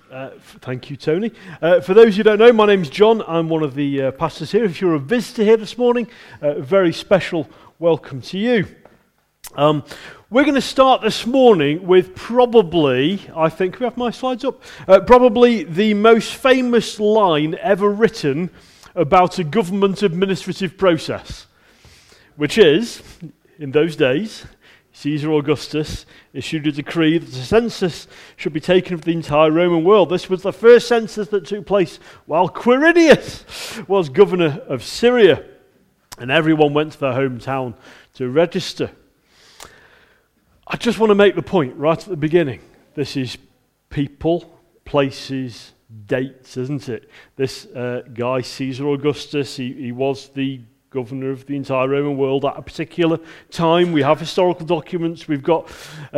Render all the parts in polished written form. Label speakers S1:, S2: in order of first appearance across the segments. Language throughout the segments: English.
S1: Thank you, Tony. For those who don't know, my name's John. I'm one of the pastors here. If you're a visitor here this morning, a very special welcome to you. We're going to start this morning with probably, I think, can we have my slides up? Probably the most famous line ever written about a government administrative process, which is, in those days, Caesar Augustus issued a decree that a census should be taken of the entire Roman world. This was the first census that took place while Quirinius was governor of Syria, and everyone went to their hometown to register. I just want to make the point right at the beginning. This is people, places, dates, isn't it? This guy, Caesar Augustus, he was the governor of the entire Roman world at a particular time. We have historical documents. We've got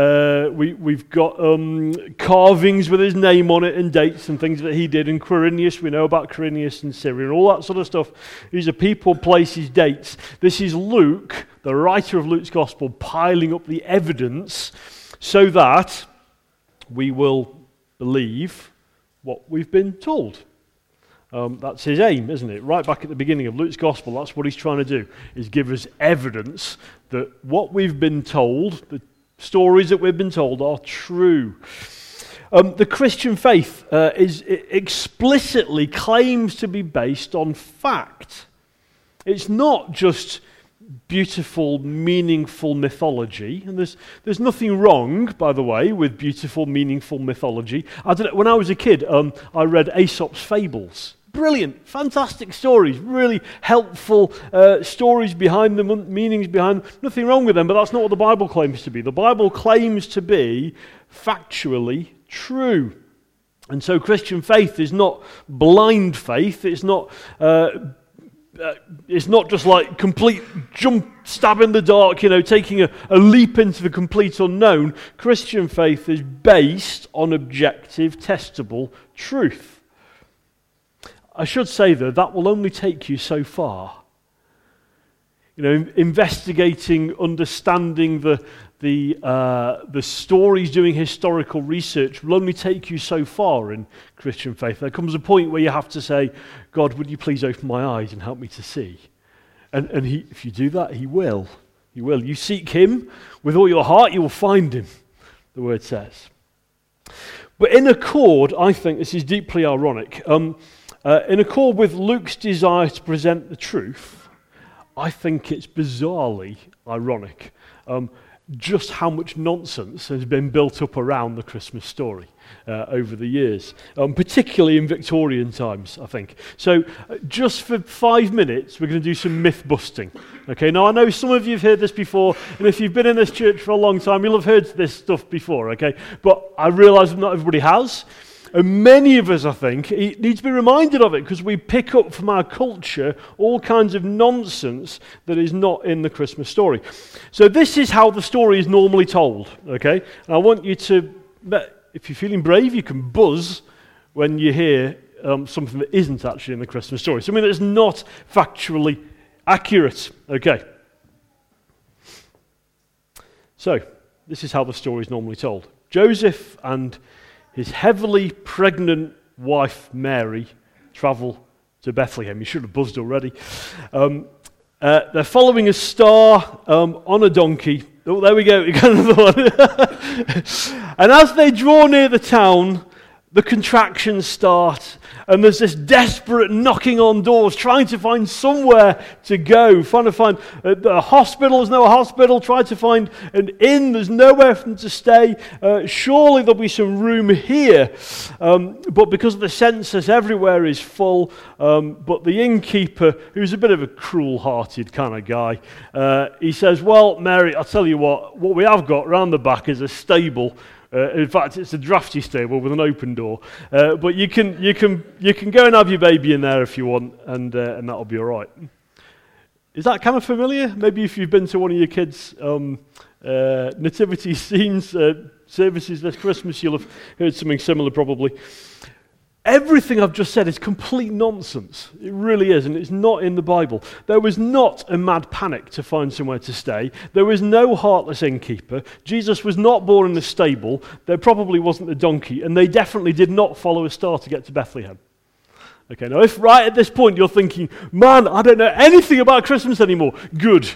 S1: carvings with his name on it and dates and things that he did. And Quirinius, we know about Quirinius and Syria and all that sort of stuff. These are people, places, dates. This is Luke, the writer of Luke's Gospel, piling up the evidence so that we will believe what we've been told. That's his aim, isn't it? Right back at the beginning of Luke's Gospel, that's what he's trying to do, is give us evidence that what we've been told, the stories that we've been told, are true. The Christian faith explicitly claims to be based on fact. It's not just beautiful, meaningful mythology, and there's nothing wrong, by the way, with beautiful, meaningful mythology. I don't know, when I was a kid, I read Aesop's Fables. Brilliant, fantastic stories, really helpful stories behind them, meanings behind them. Nothing wrong with them, but that's not what the Bible claims to be. The Bible claims to be factually true. And so Christian faith is not blind faith. It's not just like complete jump, stab in the dark, taking a leap into the complete unknown. Christian faith is based on objective, testable truth. I should say, though, that will only take you so far. Investigating, understanding the stories, doing historical research will only take you so far in Christian faith. There comes a point where you have to say, God, would you please open my eyes and help me to see? And if you do that, he will. He will. You seek him with all your heart, you will find him, the word says. But in accord, I think this is deeply ironic, in accord with Luke's desire to present the truth, I think it's bizarrely ironic just how much nonsense has been built up around the Christmas story over the years, particularly in Victorian times, I think. So just for 5 minutes, we're going to do some myth busting. Okay, now I know some of you have heard this before, and if you've been in this church for a long time, you'll have heard this stuff before, okay? But I realise not everybody has. And many of us, I think, need to be reminded of it because we pick up from our culture all kinds of nonsense that is not in the Christmas story. So this is how the story is normally told, okay? And I want you to, if you're feeling brave, you can buzz when you hear something that isn't actually in the Christmas story, something that's not factually accurate, okay? So this is how the story is normally told. Joseph and his heavily pregnant wife, Mary, travel to Bethlehem. You should have buzzed already. They're following a star on a donkey. Oh, there we go. You got another one. And as they draw near the town, the contractions start. And there's this desperate knocking on doors, trying to find somewhere to go, trying to find a hospital. There's no hospital. Trying to find an inn. There's nowhere for them to stay. Surely there'll be some room here. But because of the census, everywhere is full. But the innkeeper, who's a bit of a cruel-hearted kind of guy, he says, well, Mary, I'll tell you what we have got round the back is a stable. In fact, it's a drafty stable with an open door. But you can go and have your baby in there if you want, and that'll be all right. Is that kind of familiar? Maybe if you've been to one of your kids' nativity scenes, services this Christmas, you'll have heard something similar probably. everything I've just said is complete nonsense. It really is, and it's not in the Bible. There was not a mad panic to find somewhere to stay. There was no heartless innkeeper. Jesus was not born in a stable. There probably wasn't a donkey, and they definitely did not follow a star to get to Bethlehem. Okay, now if right at this point you're thinking, man, I don't know anything about Christmas anymore, good.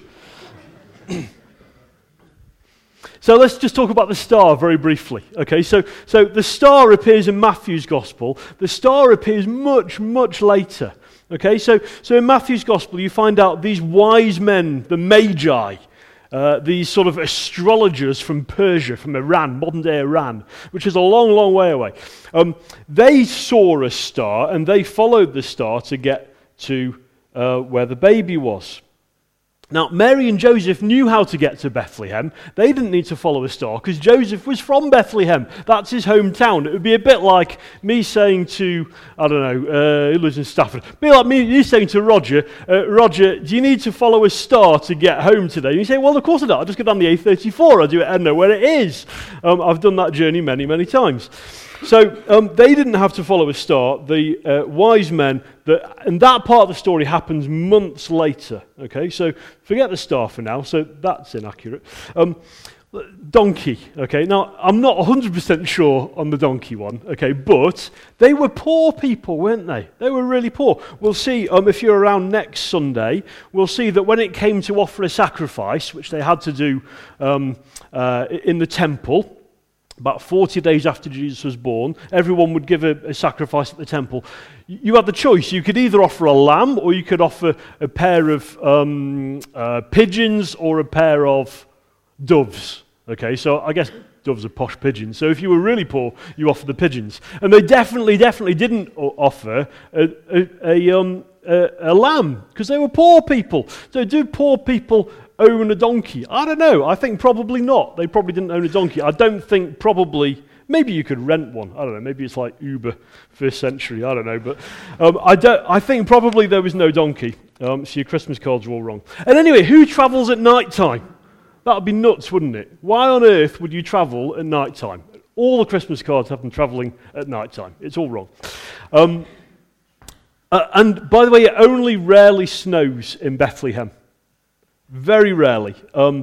S1: So let's just talk about the star very briefly. Okay, so the star appears in Matthew's Gospel. The star appears much, much later. Okay, so in Matthew's Gospel you find out these wise men, the Magi, these sort of astrologers from Persia, from Iran, modern-day Iran, which is a long, long way away. They saw a star and they followed the star to get to where the baby was. Now, Mary and Joseph knew how to get to Bethlehem. They didn't need to follow a star because Joseph was from Bethlehem. That's his hometown. It would be a bit like me saying to, I don't know, who lives in Stafford? It'd be like you saying to Roger, Roger, do you need to follow a star to get home today? And you say, well, of course I don't. I just go down the A34. I do it. I know where it is. I've done that journey many, many times. So they didn't have to follow a star. The wise men, and that part of the story happens months later. Okay, so forget the star for now. So that's inaccurate. Donkey. Okay, now I'm not 100% sure on the donkey one. Okay, but they were poor people, weren't they? They were really poor. We'll see if you're around next Sunday. We'll see that when it came to offer a sacrifice, which they had to do in the temple. About 40 days after Jesus was born, everyone would give a sacrifice at the temple. You had the choice. You could either offer a lamb or you could offer a pair of pigeons or a pair of doves. Okay, so I guess doves are posh pigeons. So if you were really poor, you offered the pigeons. And they definitely didn't offer a lamb because they were poor people. So do poor people own a donkey? I don't know. I think probably not. They probably didn't own a donkey. I don't think probably, maybe you could rent one. I don't know. Maybe it's like Uber first century. I don't know. But I think probably there was no donkey. So your Christmas cards are all wrong. And anyway, who travels at night time? That would be nuts, wouldn't it? Why on earth would you travel at night time? All the Christmas cards have them traveling at night time. It's all wrong. And by the way, it only rarely snows in Bethlehem. Very rarely.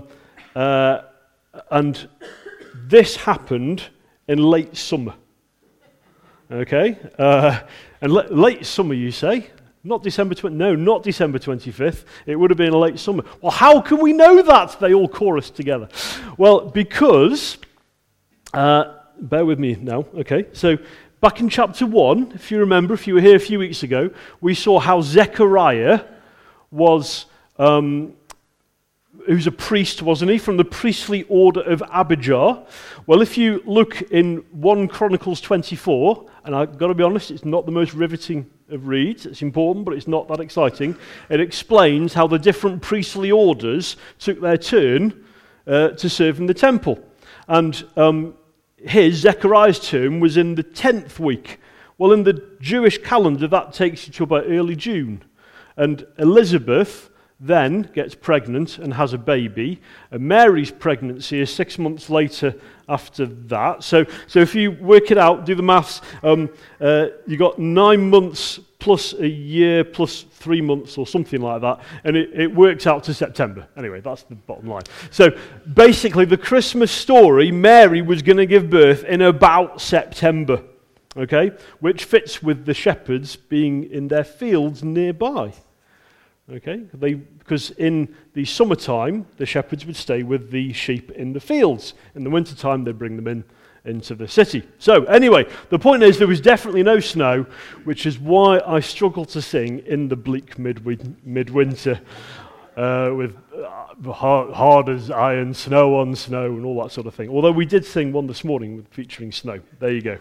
S1: And this happened in late summer. Okay? And late summer, you say? Not December 25th. It would have been late summer. Well, how can we know that? They all chorused together. Well, because, bear with me now, okay? So, back in chapter 1, if you remember, if you were here a few weeks ago, we saw how Zechariah was... who's a priest, wasn't he, from the priestly order of Abijah. Well, if you look in 1 Chronicles 24, and I've got to be honest, it's not the most riveting of reads. It's important, but it's not that exciting. It explains how the different priestly orders took their turn to serve in the temple. And Zechariah's term was in the 10th week. Well, in the Jewish calendar, that takes you to about early June. And Elizabeth then gets pregnant and has a baby. And Mary's pregnancy is 6 months later after that. So if you work it out, do the maths, you got 9 months plus a year plus 3 months or something like that, and it works out to September. Anyway, that's the bottom line. So basically, the Christmas story, Mary was going to give birth in about September, okay, which fits with the shepherds being in their fields nearby. Okay, because in the summertime, the shepherds would stay with the sheep in the fields. In the wintertime, they'd bring them into the city. So anyway, the point is there was definitely no snow, which is why I struggle to sing In the Bleak Midwinter with hard as iron, snow on snow, and all that sort of thing. Although we did sing one this morning featuring snow. There you go.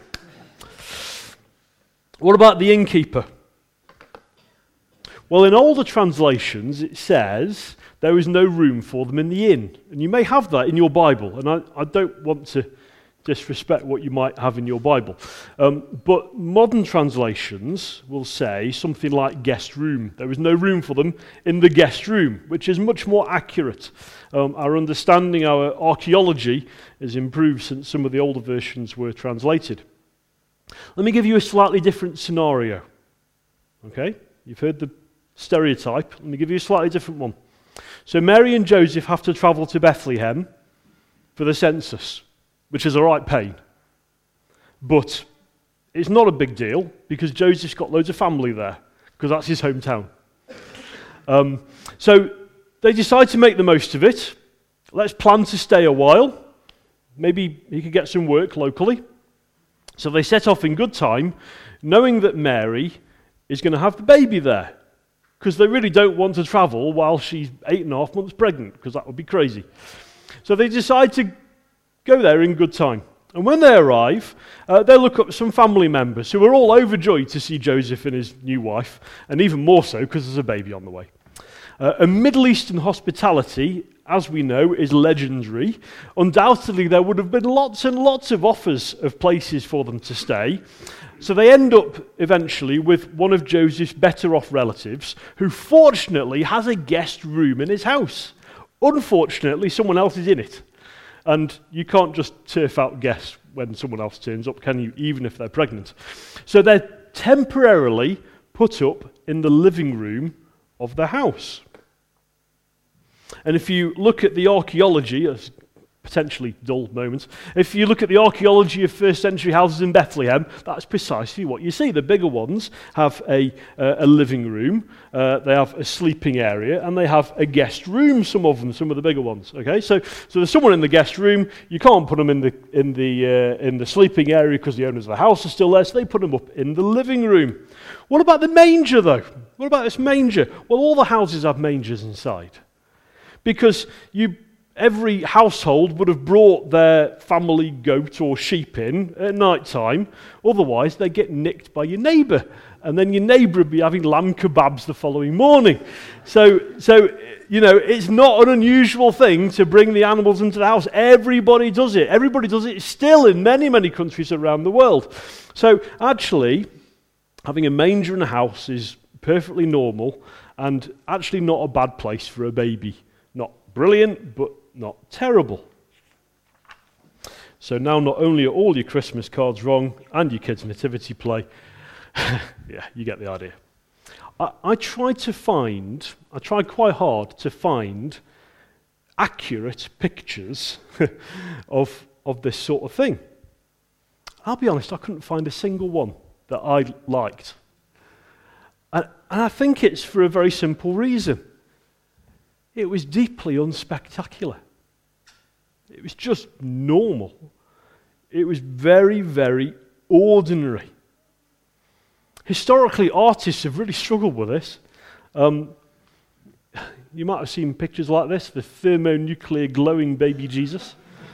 S1: What about the innkeeper? Well, in older translations, it says there is no room for them in the inn. And you may have that in your Bible, and I don't want to disrespect what you might have in your Bible. But modern translations will say something like guest room. There is no room for them in the guest room, which is much more accurate. Our understanding, our archaeology has improved since some of the older versions were translated. Let me give you a slightly different scenario. Okay? You've heard the stereotype. Let me give you a slightly different one. So Mary and Joseph have to travel to Bethlehem for the census, which is a right pain. But it's not a big deal because Joseph's got loads of family there, because that's his hometown. So they decide to make the most of it. Let's plan to stay a while. Maybe he could get some work locally. So they set off in good time, knowing that Mary is going to have the baby there, because they really don't want to travel while she's 8.5 months pregnant, because that would be crazy. So they decide to go there in good time. And when they arrive, they look up some family members who are all overjoyed to see Joseph and his new wife, and even more so because there's a baby on the way. And Middle Eastern hospitality, as we know, is legendary. Undoubtedly, there would have been lots and lots of offers of places for them to stay. So they end up eventually with one of Joseph's better off relatives, who fortunately has a guest room in his house. Unfortunately, someone else is in it. And you can't just turf out guests when someone else turns up, can you, even if they're pregnant? So they're temporarily put up in the living room of the house. And if you look at the archaeology, as potentially dull moments, if you look at the archaeology of first century houses in Bethlehem, that's precisely what you see. The bigger ones have a living room, they have a sleeping area, and they have a guest room, some of the bigger ones. Okay, so there's someone in the guest room. You can't put them in the sleeping area because the owners of the house are still there, so they put them up in the living room. What about the manger, though? What about this manger? Well, all the houses have mangers inside, because every household would have brought their family goat or sheep in at night time. Otherwise, they'd get nicked by your neighbour, and then your neighbour would be having lamb kebabs the following morning. So it's not an unusual thing to bring the animals into the house. Everybody does it. Everybody does it still in many, many countries around the world. So actually, having a manger in a house is perfectly normal and actually not a bad place for a baby. Not brilliant, but not terrible. So now not only are all your Christmas cards wrong and your kids' nativity play, yeah, you get the idea. I tried quite hard to find accurate pictures of this sort of thing. I'll be honest, I couldn't find a single one that I liked. And I think it's for a very simple reason. It was deeply unspectacular. It was just normal. It was very, very ordinary. Historically, artists have really struggled with this. You might have seen pictures like this, the thermonuclear glowing baby Jesus.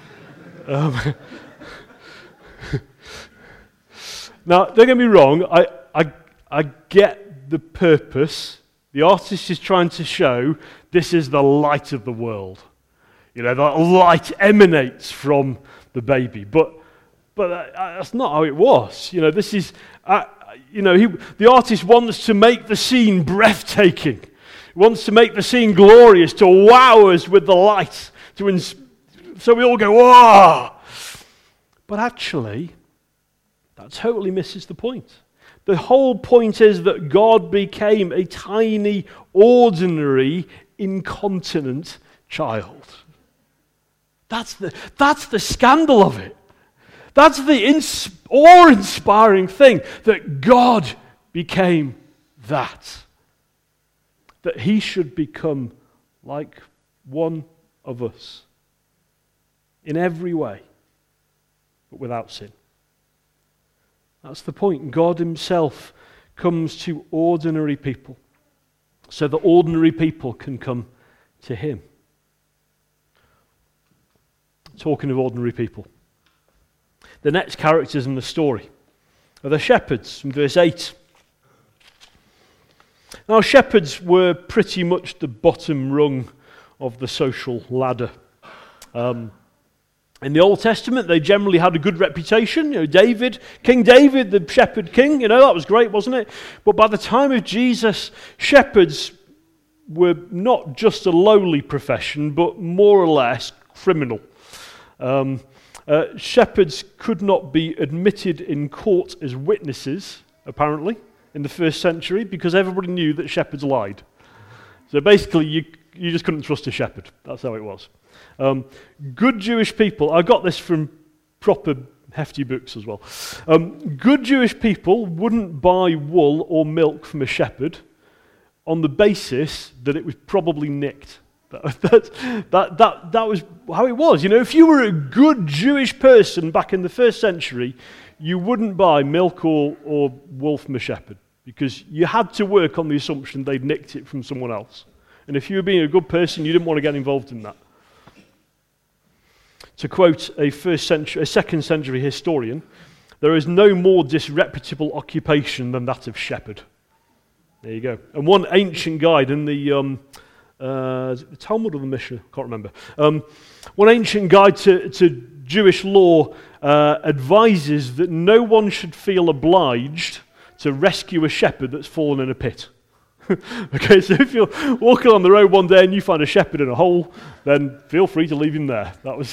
S1: Now, don't get me wrong, I get the purpose. The artist is trying to show this is the light of the world. That light emanates from the baby. But that's not how it was. This is, the artist wants to make the scene breathtaking. He wants to make the scene glorious, to wow us with the light, so we all go, wow! But actually, that totally misses the point. The whole point is that God became a tiny, ordinary, incontinent child. That's the scandal of it. That's the awe-inspiring thing, that God became that. That he should become like one of us in every way, but without sin. That's the point. God himself comes to ordinary people so that ordinary people can come to him. Talking of ordinary people, the next characters in the story are the shepherds from verse 8. Now, shepherds were pretty much the bottom rung of the social ladder. In the Old Testament, they generally had a good reputation. King David, the shepherd king, that was great, wasn't it? But by the time of Jesus, shepherds were not just a lowly profession, but more or less criminal. Shepherds could not be admitted in court as witnesses, apparently, in the first century, because everybody knew that shepherds lied. So basically, you just couldn't trust a shepherd. That's how it was. Good Jewish people, I got this from proper hefty books as well. Good Jewish people wouldn't buy wool or milk from a shepherd on the basis that it was probably nicked. That was how it was. You know, if you were a good Jewish person back in the first century, you wouldn't buy milk or wool from a shepherd, because you had to work on the assumption they'd nicked it from someone else. And if you were being a good person, you didn't want to get involved in that. To quote a second century historian, there is no more disreputable occupation than that of shepherd. There you go. And one ancient guide in the Talmud or the Mishnah, can't remember. One ancient guide to Jewish law advises that no one should feel obliged to rescue a shepherd that's fallen in a pit. Okay, so if you're walking on the road one day and you find a shepherd in a hole, then feel free to leave him there.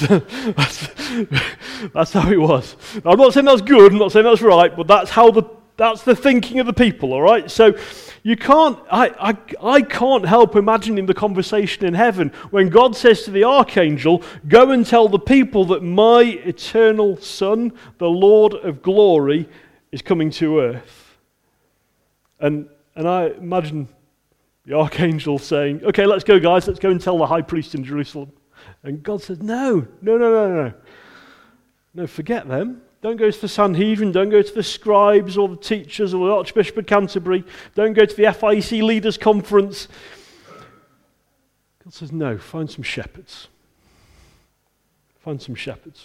S1: That's how it was. Now, I'm not saying that's good, I'm not saying that's right, but that's the thinking of the people, all right? So you can't, I can't help imagining the conversation in heaven when God says to the archangel, go and tell the people that my eternal Son, the Lord of glory, is coming to earth. And I imagine the archangel saying, okay, let's go, guys, let's go and tell the high priest in Jerusalem. And God says, no, forget them. Don't go to the Sanhedrin, don't go to the scribes or the teachers or the Archbishop of Canterbury, don't go to the FIEC Leaders Conference. God says, no, find some shepherds. Find some shepherds.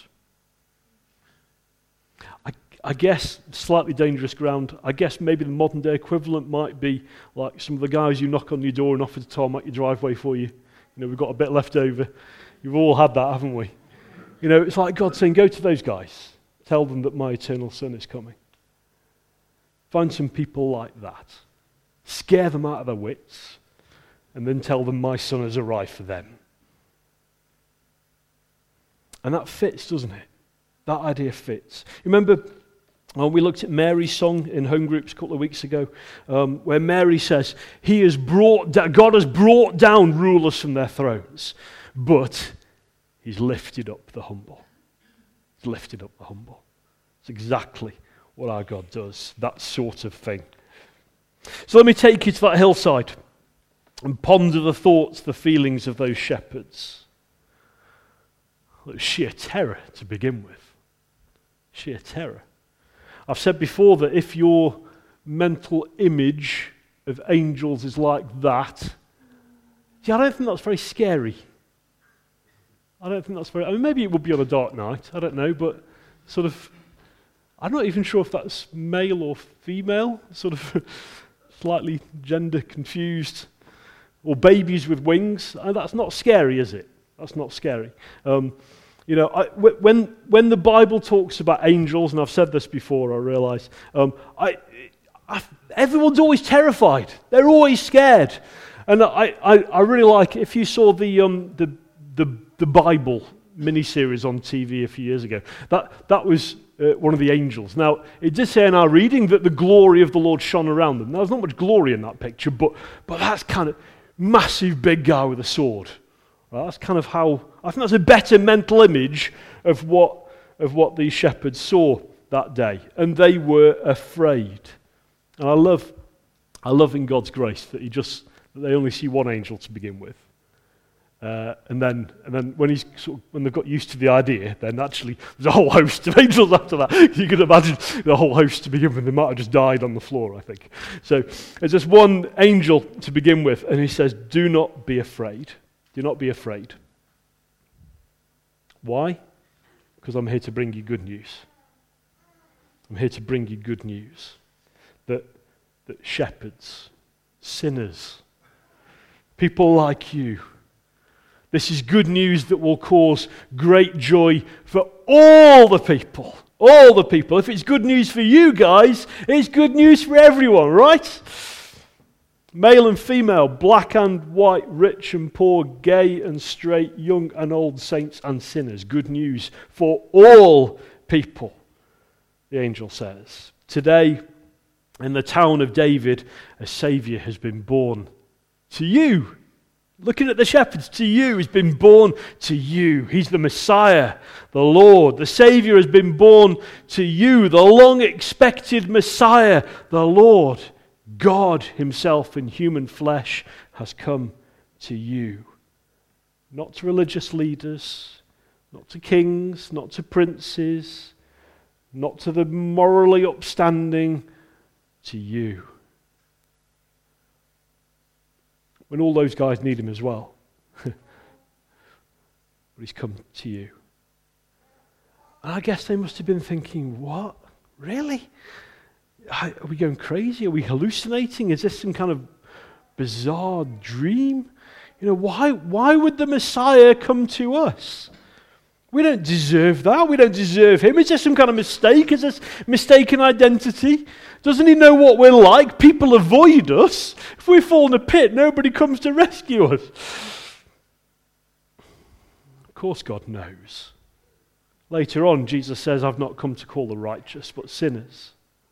S1: I guess slightly dangerous ground. I guess maybe the modern day equivalent might be like some of the guys who knock on your door and offer to tarmac your driveway for you. You know, we've got a bit left over. You've all had that, haven't we? You know, it's like God saying, go to those guys. Tell them that my eternal Son is coming. Find some people like that. Scare them out of their wits. And then tell them my Son has arrived for them. And that fits, doesn't it? That idea fits. Remember, we looked at Mary's song in home groups a couple of weeks ago, where Mary says, God has brought down rulers from their thrones, but he's lifted up the humble. He's lifted up the humble. It's exactly what our God does, that sort of thing. So let me take you to that hillside and ponder the thoughts, the feelings of those shepherds. Sheer terror to begin with. Sheer terror. I've said before that if your mental image of angels is like that, I don't think that's very scary. I mean, maybe it would be on a dark night, I don't know, but sort of, I'm not even sure if that's male or female, sort of slightly gender confused, or babies with wings. That's not scary, is it? That's not scary. You know, when the Bible talks about angels, and I've said this before, I realise, everyone's always terrified. They're always scared. And I really like, if you saw the Bible mini-series on TV a few years ago, that was one of the angels. Now, it did say in our reading that the glory of the Lord shone around them. Now, there's not much glory in that picture, but that's kind of massive big guy with a sword. Well, that's kind of how, I think that's a better mental image of what these shepherds saw that day. And they were afraid. And I love in God's grace that they only see one angel to begin with. And then when they've got used to the idea, then actually there's a whole host of angels after that. You can imagine the whole host to begin with. They might have just died on the floor, I think. So there's just one angel to begin with, and he says, do not be afraid. Do not be afraid. Why? Because I'm here to bring you good news. I'm here to bring you good news. That shepherds, sinners, people like you, this is good news that will cause great joy for all the people. All the people. If it's good news for you guys, it's good news for everyone, right? Male and female, black and white, rich and poor, gay and straight, young and old, saints and sinners. Good news for all people, the angel says. Today, in the town of David, a Saviour has been born to you. Looking at the shepherds, to you, he's been born to you. He's the Messiah, the Lord. The Saviour has been born to you, the long-expected Messiah, the Lord. God himself in human flesh has come to you. Not to religious leaders, not to kings, not to princes, not to the morally upstanding, to you. When all those guys need him as well. But he's come to you. And I guess they must have been thinking, what? Really? Are we going crazy? Are we hallucinating? Is this some kind of bizarre dream? Why would the Messiah come to us? We don't deserve that. We don't deserve him. Is this some kind of mistake? Is this mistaken identity? Doesn't he know what we're like? People avoid us. If we fall in a pit, nobody comes to rescue us. Of course God knows. Later on, Jesus says, I've not come to call the righteous, but sinners.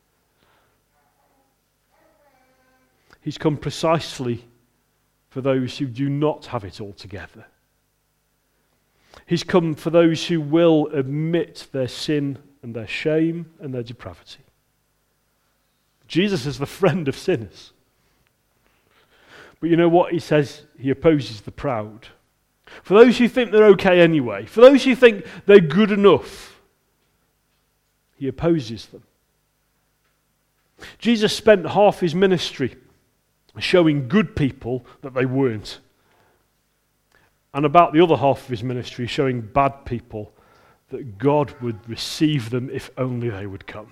S1: He's come precisely for those who do not have it all together. He's come for those who will admit their sin and their shame and their depravity. Jesus is the friend of sinners. But you know what? He says he opposes the proud. For those who think they're okay anyway, for those who think they're good enough, he opposes them. Jesus spent half his ministry showing good people that they weren't. And about the other half of his ministry, showing bad people that God would receive them if only they would come.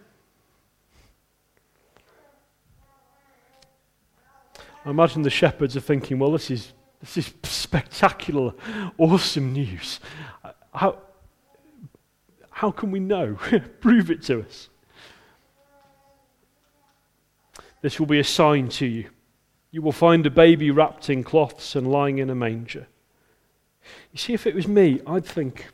S1: I imagine the shepherds are thinking, well, this is spectacular, awesome news. How can we know? Prove it to us. This will be a sign to you. You will find a baby wrapped in cloths and lying in a manger. You see, if it was me, I'd think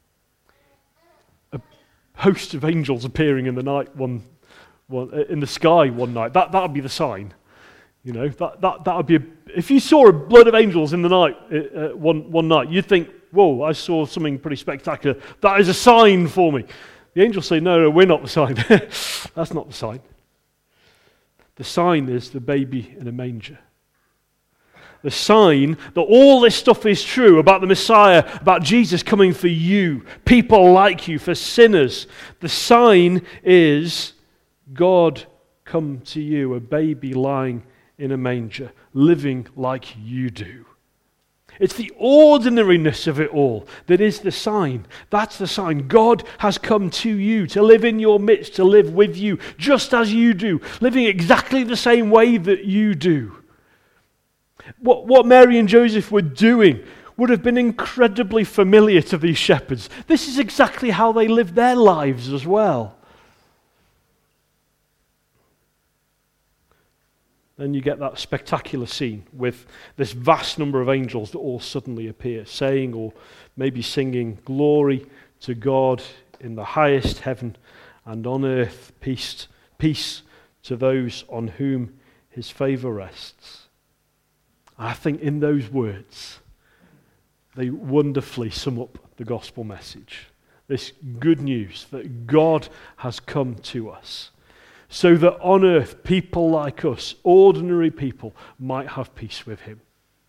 S1: a host of angels appearing in the night, in the sky one night. That would be the sign. That would be. If you saw a load of angels in the night one night, you'd think, "Whoa, I saw something pretty spectacular. That is a sign for me." The angels say, "No, we're not the sign. That's not the sign. The sign is the baby in a manger." The sign that all this stuff is true about the Messiah, about Jesus coming for you, people like you, for sinners. The sign is God come to you, a baby lying in a manger, living like you do. It's the ordinariness of it all that is the sign. That's the sign. God has come to you to live in your midst, to live with you, just as you do, living exactly the same way that you do. What Mary and Joseph were doing would have been incredibly familiar to these shepherds. This is exactly how they lived their lives as well. Then you get that spectacular scene with this vast number of angels that all suddenly appear, saying or maybe singing, "Glory to God in the highest heaven, and on earth peace to those on whom his favor rests." I think in those words, they wonderfully sum up the gospel message. This good news that God has come to us, so that on earth people like us, ordinary people, might have peace with him.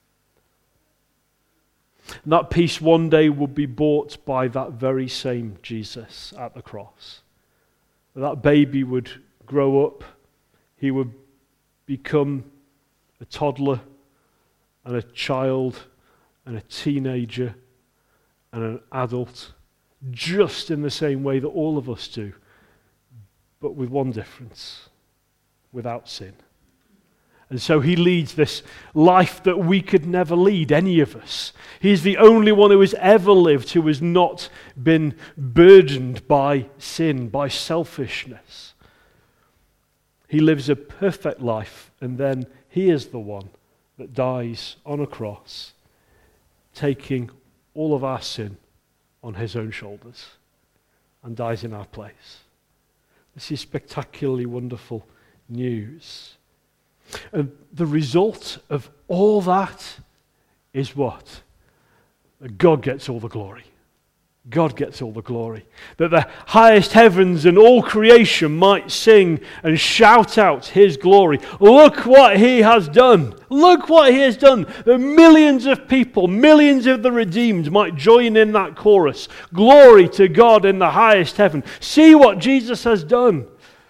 S1: And that peace one day will be bought by that very same Jesus at the cross. That baby would grow up, he would become a toddler and a child and a teenager and an adult, just in the same way that all of us do, but with one difference: without sin. And so he leads this life that we could never lead, any of us. He's the only one who has ever lived who has not been burdened by sin, by selfishness. He lives a perfect life, and then he is the one that dies on a cross, taking all of our sin on his own shoulders and dies in our place. This is spectacularly wonderful news. And the result of all that is what? That God gets all the glory. God gets all the glory. That the highest heavens and all creation might sing and shout out his glory. Look what he has done. Look what he has done. That millions of people, millions of the redeemed might join in that chorus. Glory to God in the highest heaven. See what Jesus has done.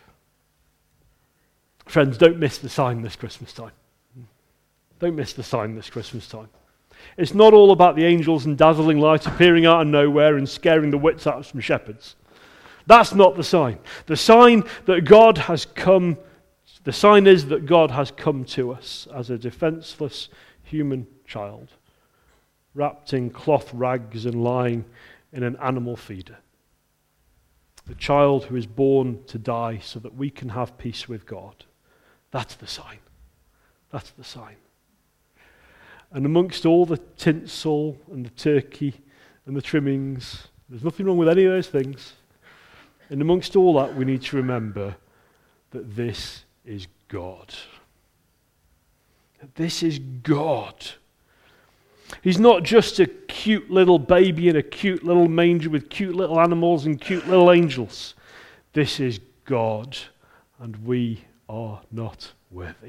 S1: Friends, don't miss the sign this Christmas time. Don't miss the sign this Christmas time. It's not all about the angels and dazzling light appearing out of nowhere and scaring the wits out of some shepherds. That's not the sign. The sign that God has come, the sign is that God has come to us as a defenseless human child, wrapped in cloth rags and lying in an animal feeder. The child who is born to die so that we can have peace with God. That's the sign. That's the sign. And amongst all the tinsel and the turkey and the trimmings, there's nothing wrong with any of those things. And amongst all that, we need to remember that this is God. That this is God. He's not just a cute little baby in a cute little manger with cute little animals and cute little angels. This is God, and we are not worthy.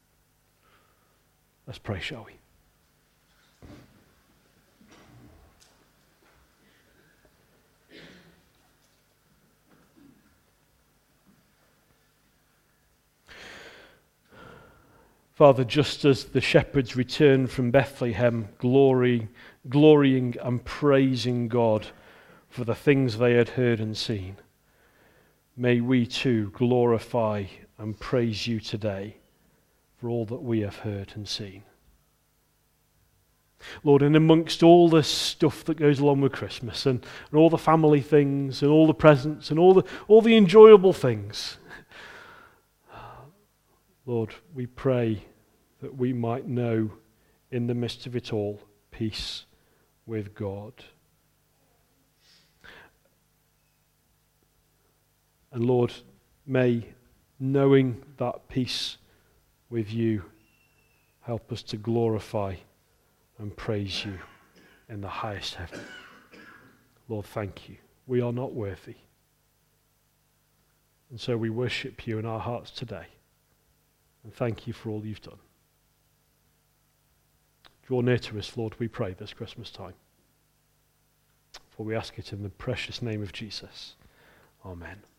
S1: Let's pray, shall we? Father, just as the shepherds returned from Bethlehem, glorying and praising God for the things they had heard and seen, may we too glorify and praise you today for all that we have heard and seen. Lord, and amongst all the stuff that goes along with Christmas and all the family things and all the presents and all the enjoyable things, Lord, we pray that we might know in the midst of it all peace with God. And Lord, may knowing that peace with you help us to glorify and praise you in the highest heaven. Lord, thank you. We are not worthy. And so we worship you in our hearts today. And thank you for all you've done. Draw near to us, Lord, we pray this Christmas time. For we ask it in the precious name of Jesus. Amen.